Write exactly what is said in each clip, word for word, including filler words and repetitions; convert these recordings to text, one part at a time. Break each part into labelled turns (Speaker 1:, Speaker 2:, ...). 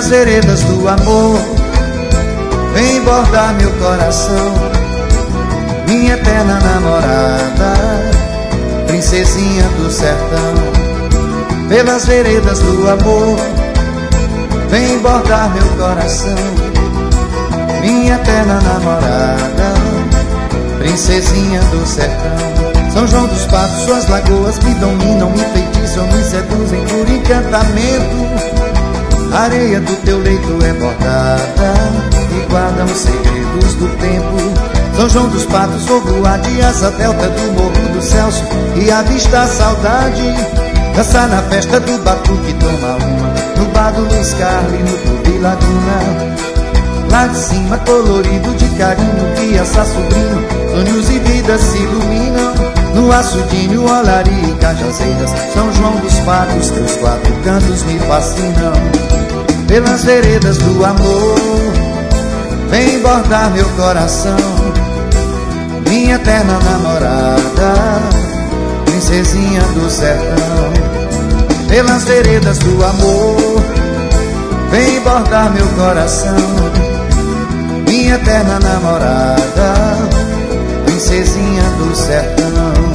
Speaker 1: veredas do amor, vem bordar meu coração, minha eterna namorada, princesinha do sertão. Pelas veredas do amor, vem bordar meu coração, minha eterna namorada, princesinha do sertão. São João dos Patos, suas lagoas me dominam, me feitiçam, me seduzem por encantamento. A areia do teu leito é bordada e guarda os segredos do tempo. São João dos Patos, vou voar de asa delta do Morro do Celso e avistar a saudade. Dançar na festa do batuque, toma uma no bar do Luiz Carlos, no Clube Laguna. Lá de cima, colorido de carinho, criança, sobrinho, sonhos e vidas se iluminam. No açudinho, olaria e cajazeiras, São João dos Patos, teus quatro cantos me fascinam. Pelas veredas do amor, vem bordar meu coração, minha eterna namorada, princesinha do sertão. Pelas veredas do amor, vem bordar meu coração, minha eterna namorada, princesinha do sertão.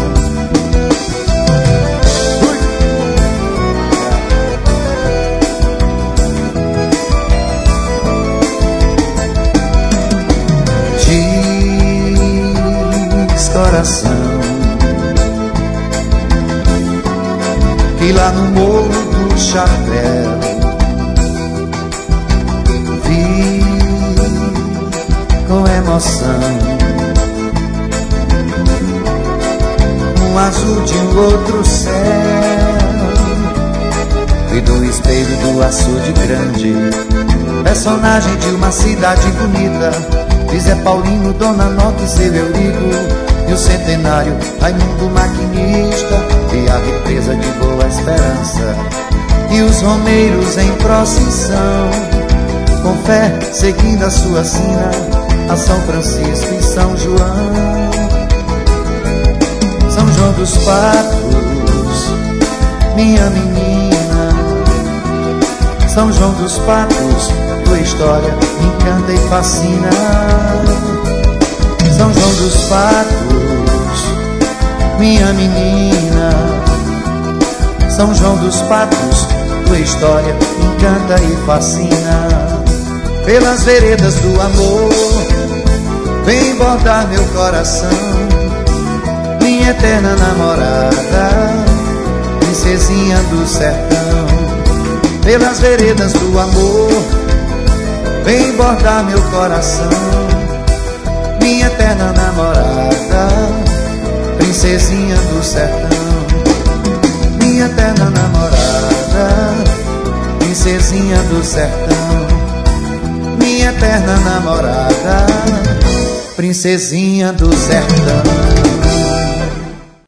Speaker 1: Diz, coração, que lá no Morro do Chapéu vi com emoção um azul de um outro céu, e do espelho do açude grande, personagem de uma cidade bonita, de Zé Paulino, Dona Nota e seu Eurico, e o centenário Raimundo Maquinista, e a represa de Boa Esperança, e os romeiros em procissão, com fé seguindo a sua sina, a São Francisco e São João. São João dos Patos, minha menina, São João dos Patos, tua história me encanta e fascina. São João dos Patos, minha menina, São João dos Patos, tua história me encanta e fascina. Pelas veredas do amor, vem bordar meu coração, minha eterna namorada, princesinha do sertão. Pelas veredas do amor, vem bordar meu coração, minha eterna namorada, princesinha do sertão. Minha eterna namorada, princesinha do sertão. Minha eterna namorada, princesinha do sertão.